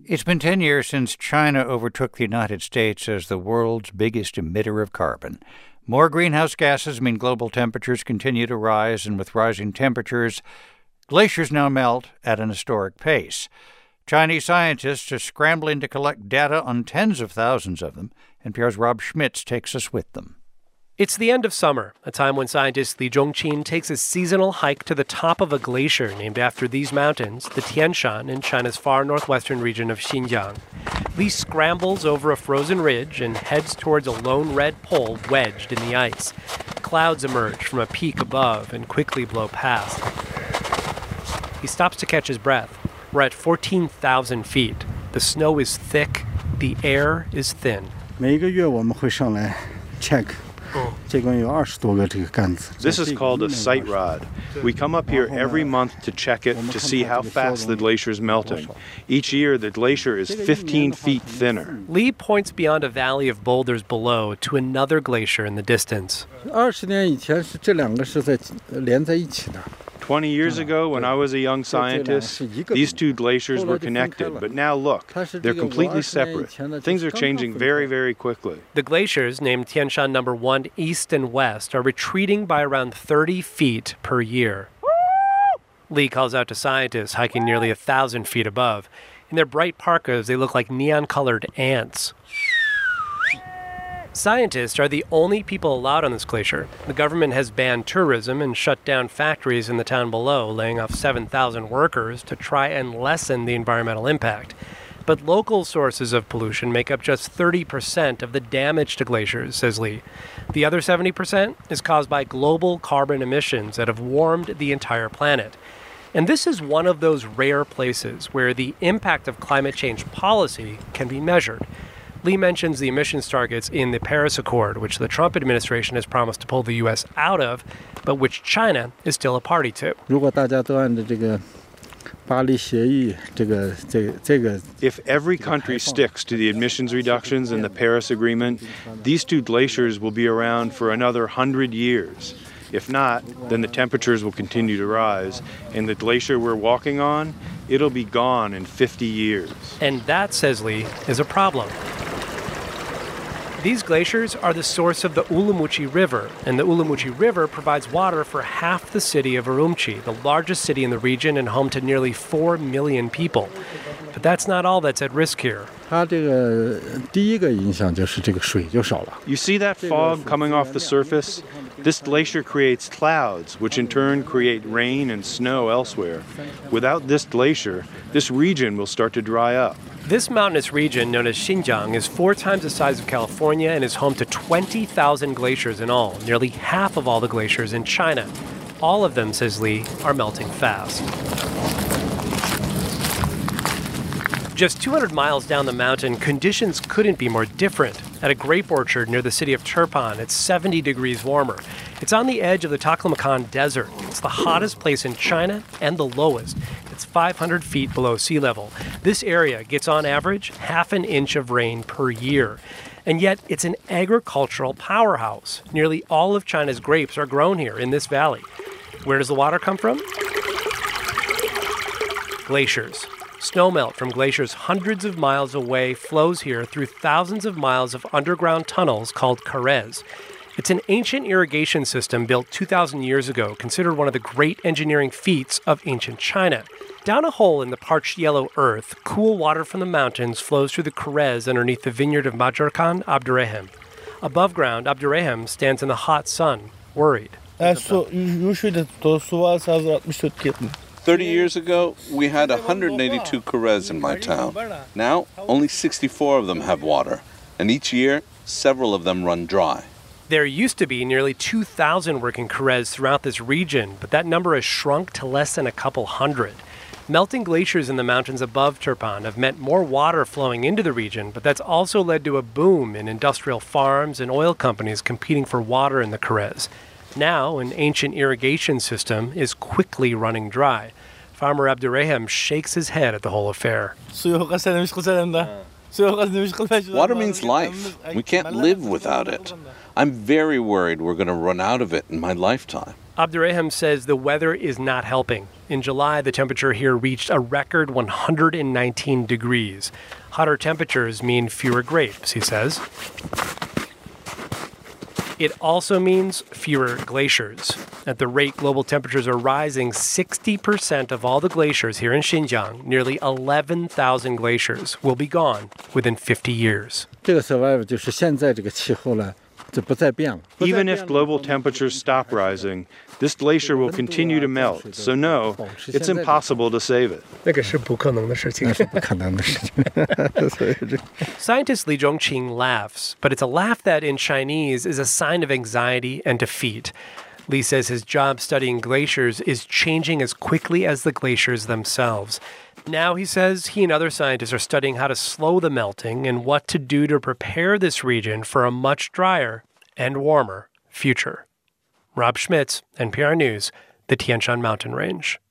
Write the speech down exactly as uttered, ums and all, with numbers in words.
It's been ten years since China overtook the United States as the world's biggest emitter of carbon. More greenhouse gases mean global temperatures continue to rise, and with rising temperatures, glaciers now melt at an historic pace. Chinese scientists are scrambling to collect data on tens of thousands of them. N P R's Rob Schmitz takes us with them. It's the end of summer, a time when scientist Li Zhongqin takes a seasonal hike to the top of a glacier named after these mountains, the Tian Shan, in China's far northwestern region of Xinjiang. Li scrambles over a frozen ridge and heads towards a lone red pole wedged in the ice. Clouds emerge from a peak above and quickly blow past. He stops to catch his breath. We're at fourteen thousand feet. The snow is thick. The air is thin. 每个月我们会上来 check. This is called a sight rod. We come up here every month to check it to see how fast the glacier is melting. Each year, the glacier is fifteen feet thinner. Li points beyond a valley of boulders below to another glacier in the distance. Twenty years ago, when I was a young scientist, these two glaciers were connected, but now look, they're completely separate. Things are changing very, very quickly. The glaciers, named Tian Shan Number One East and West, are retreating by around thirty feet per year. Li calls out to scientists hiking nearly a thousand feet above. In their bright parkas, they look like neon-colored ants. Scientists are the only people allowed on this glacier. The government has banned tourism and shut down factories in the town below, laying off seven thousand workers to try and lessen the environmental impact. But local sources of pollution make up just thirty percent of the damage to glaciers, says Li. The other seventy percent is caused by global carbon emissions that have warmed the entire planet. And this is one of those rare places where the impact of climate change policy can be measured. Li mentions the emissions targets in the Paris Accord, which the Trump administration has promised to pull the U S out of, but which China is still a party to. If every country sticks to the emissions reductions in the Paris Agreement, these two glaciers will be around for another hundred years. If not, then the temperatures will continue to rise, and the glacier we're walking on, it'll be gone in fifty years. And that, says Li, is a problem. These glaciers are the source of the Urumqi River, and the Urumqi River provides water for half the city of Urumqi, the largest city in the region and home to nearly four million people. But that's not all that's at risk here. You see that fog coming off the surface? This glacier creates clouds, which in turn create rain and snow elsewhere. Without this glacier, this region will start to dry up. This mountainous region, known as Xinjiang, is four times the size of California and is home to twenty thousand glaciers in all, nearly half of all the glaciers in China. All of them, says Li, are melting fast. Just two hundred miles down the mountain, conditions couldn't be more different. At a grape orchard near the city of Turpan, it's seventy degrees warmer. It's on the edge of the Taklamakan Desert. It's the hottest place in China and the lowest. It's five hundred feet below sea level. This area gets on average half an inch of rain per year. And yet it's an agricultural powerhouse. Nearly all of China's grapes are grown here in this valley. Where does the water come from? Glaciers. Snowmelt from glaciers hundreds of miles away flows here through thousands of miles of underground tunnels called carrés. It's an ancient irrigation system built two thousand years ago, considered one of the great engineering feats of ancient China. Down a hole in the parched yellow earth, cool water from the mountains flows through the carrés underneath the vineyard of Major Khan Abdurrahim. Above ground, Abdurrahim stands in the hot sun, worried. Thirty years ago, we had one hundred eighty-two carrés in my town. Now, only sixty-four of them have water, and each year, several of them run dry. There used to be nearly two thousand working carrés throughout this region, but that number has shrunk to less than a couple hundred. Melting glaciers in the mountains above Turpan have meant more water flowing into the region, but that's also led to a boom in industrial farms and oil companies competing for water in the carrés. Now, an ancient irrigation system is quickly running dry. Farmer Abdurrahim shakes his head at the whole affair. Water means life. We can't live without it. I'm very worried we're going to run out of it in my lifetime. Abdurrahim says the weather is not helping. In July, the temperature here reached a record one hundred nineteen degrees. Hotter temperatures mean fewer grapes, he says. It also means fewer glaciers. At the rate global temperatures are rising, sixty percent of all the glaciers here in Xinjiang, nearly eleven thousand glaciers, will be gone within fifty years. 这个 survive 就是现在这个气候呢，就不再变了。 Even if global temperatures stop rising, this glacier will continue to melt. So no, it's impossible to save it. 那个是不可能的事情。 那是不可能的事情。所以这 Scientist Li Zhongqing laughs, but it's a laugh that in Chinese is a sign of anxiety and defeat. Li says his job studying glaciers is changing as quickly as the glaciers themselves. Now, he says, he and other scientists are studying how to slow the melting and what to do to prepare this region for a much drier and warmer future. Rob Schmitz, N P R News, the Tian Shan Mountain Range.